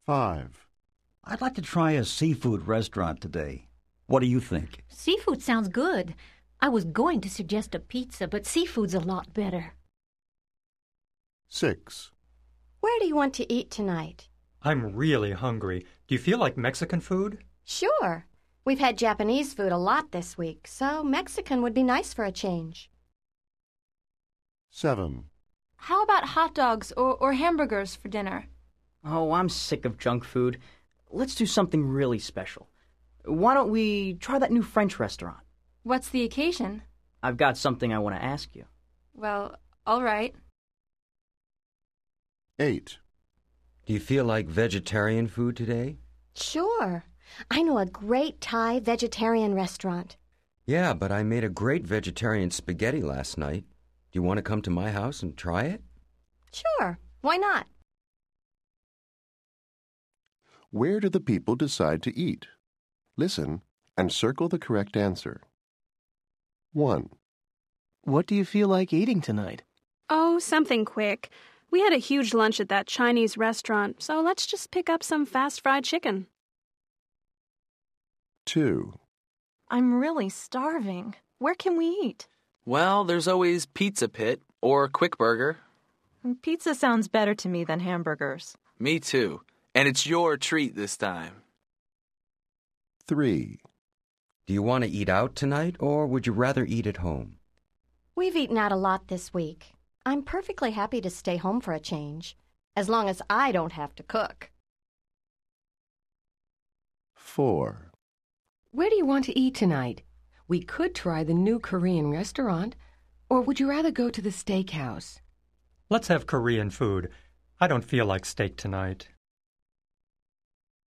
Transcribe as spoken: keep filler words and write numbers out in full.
Five. I'd like to try a seafood restaurant today. What do you think? Seafood sounds good. I was going to suggest a pizza, but seafood's a lot better. Six. Where do you want to eat tonight? I'm really hungry. Do you feel like Mexican food? Sure. We've had Japanese food a lot this week, so Mexican would be nice for a change. Seven. How about hot dogs or, or hamburgers for dinner? Oh, I'm sick of junk food. Let's do something really special. Why don't we try that new French restaurant? What's the occasion? I've got something I want to ask you. Well, all right. Eight. Do you feel like vegetarian food today? Sure. I know a great Thai vegetarian restaurant. Yeah, but I made a great vegetarian spaghetti last night. Do you want to come to my house and try it? Sure. Why not? Where do the people decide to eat? Listen and circle the correct answer. One. What do you feel like eating tonight? Oh, something quick. We had a huge lunch at that Chinese restaurant, so let's just pick up some fast fried chicken. Two. I'm really starving. Where can we eat? Well, there's always Pizza Pit or Quick Burger. Pizza sounds better to me than hamburgers. Me too. And it's your treat this time. Three. Do you want to eat out tonight, or would you rather eat at home? We've eaten out a lot this week. I'm perfectly happy to stay home for a change, as long as I don't have to cook. Four. Where do you want to eat tonight? We could try the new Korean restaurant, or would you rather go to the steakhouse? Let's have Korean food. I don't feel like steak tonight.